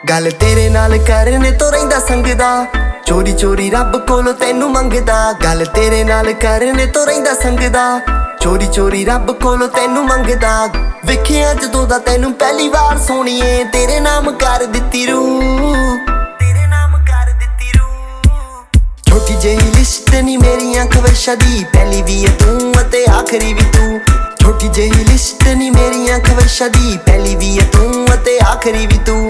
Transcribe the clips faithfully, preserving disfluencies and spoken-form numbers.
गल तेरे नाल करने तो रहिंदा संगदा, चोरी चोरी रब कोलों तैनू मंगदा। गल तेरे नाल करने तो रहिंदा संगदा, चोरी चोरी रब कोलों तैनू मंगदा। वेखिया जदों दा तैनू पहली बार सोहणीए, तेरे नाम कर दित्ती रूह, तेरे नाम कर दित्ती रूह। छोटी जेही लिस्ट नी मेरियां ख्वाहिशां दी, पहली भी है तू ते आखरी भी तू। छोटी जेही लिस्ट नी मेरियां ख्वाहिशां दी, पहली भी है तू ते आखरी भी तू।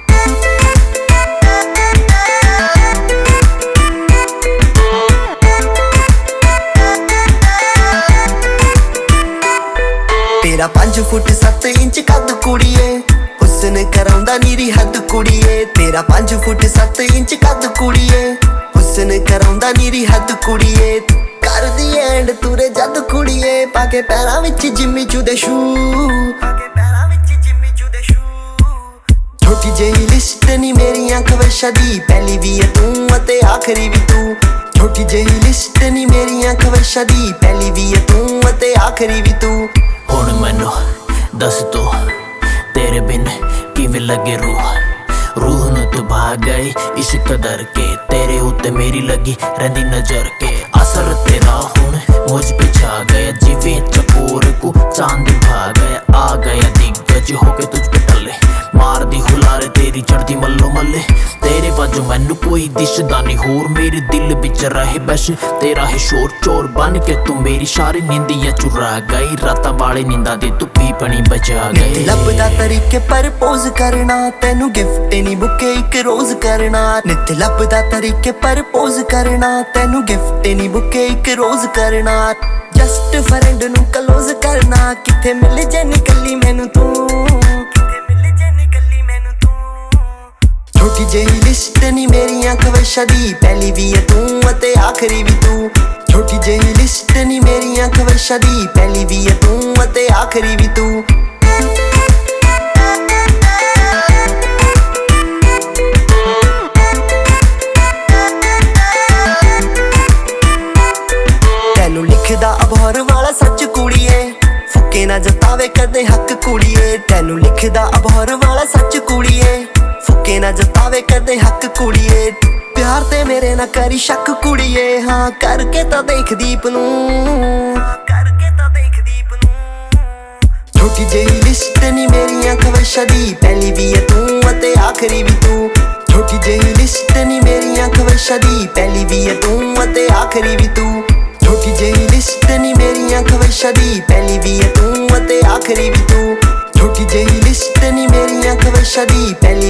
तेरा पांच फुट सत्त इंच कद कुड़िए, हुस्न कराउंदा नीरी हद कुड़िए। तेरा पांच फुट सत्त इंच कद कुड़िए, हुस्न कराउंदा नीरी हद कुड़िए। कर दी एंड तुरे जद कुड़िए, पाके पैरां विच जिम्मी चू दे शू, पाके पैरां विच जिम्मी चू दे शू। छोटी जेही लिस्ट नी मेरियां ख्वाहिशां दी, पहली भी है तू ते आखरी भी तू। छोटी जेही लिस्ट नी मेरियां ख्वाहिशां दी, पहली भी है तू ते आखरी भी तू। हुण मैनू दस तू तेरे बिन किवें लगे रूह, रूह नूं तू भाग गई इश्क कदर के, तेरे उत्ते मेरी लगी रहिंदी नजर के। असर तेरा हुण मुझ पे छा गया, जिवें चकोर को चांद भा गया। आ गया दिग्गज होके तुझ पे टले, मार दी हुलारे तेरी चढ़दी मल्लो मल्ले। तेरे वजों मैनू कोई दिशदा नहीं होर, मेरे दिल बिच रहे बस तेरा है शोर। चोर बन के तू मेरी सारी नींदियां चुरा गई, रातां वाले नींदां दी तू पीपणी बचा गई। लभदा तरीके प्रपोज करना, तैनू गिफ्ट नी बुके एक रोज करना। नित लभदा तरीके प्रपोज करना, तैनू गिफ्ट नी बुके एक रोज करना। जस्ट फ्रेंड नू क्लोज करना, किथे मिल जे निकली मैनू तू, किथे मिल जे निकली मैनू तू। छोटी जेही लिस्ट नी मेरियां ख्वाहिशां दी, पहली भी है तू ते आखरी भी तू। छोटी जेही लिस्ट नी मेरियां ख्वाहिशां दी, पहली भी है तू ते आखरी भी तू। तैनू लिखदा अबोहर वाला सच कुड़िए, फुके ना जतावे कदे हक कुड़िए। तैनू लिखदा अबोहर वाला सच कुड़िए, फुके ना जतावे कदे हक कुड़िए। प्यार ते मेरे ना करी शक कुड़िए, हाँ करके तां देख दीप नू, करके तां देख दीप नू। छोटी जेही लिस्ट नी मेरियां ख्वाहिशां दी, पहली भी है तू ते आखरी भी तू। छोटी जेही लिस्ट नी मेरियां ख्वाहिशां दी, पहली भी है तू ते आखरी भी तू। छोटी जेही लिस्ट नी मेरियां ख्वाहिशां दी, पहली भी है तू ते आखरी भी तू। छोटी जेही लिस्ट नी मेरियां ख्वाहिशां दी, पहली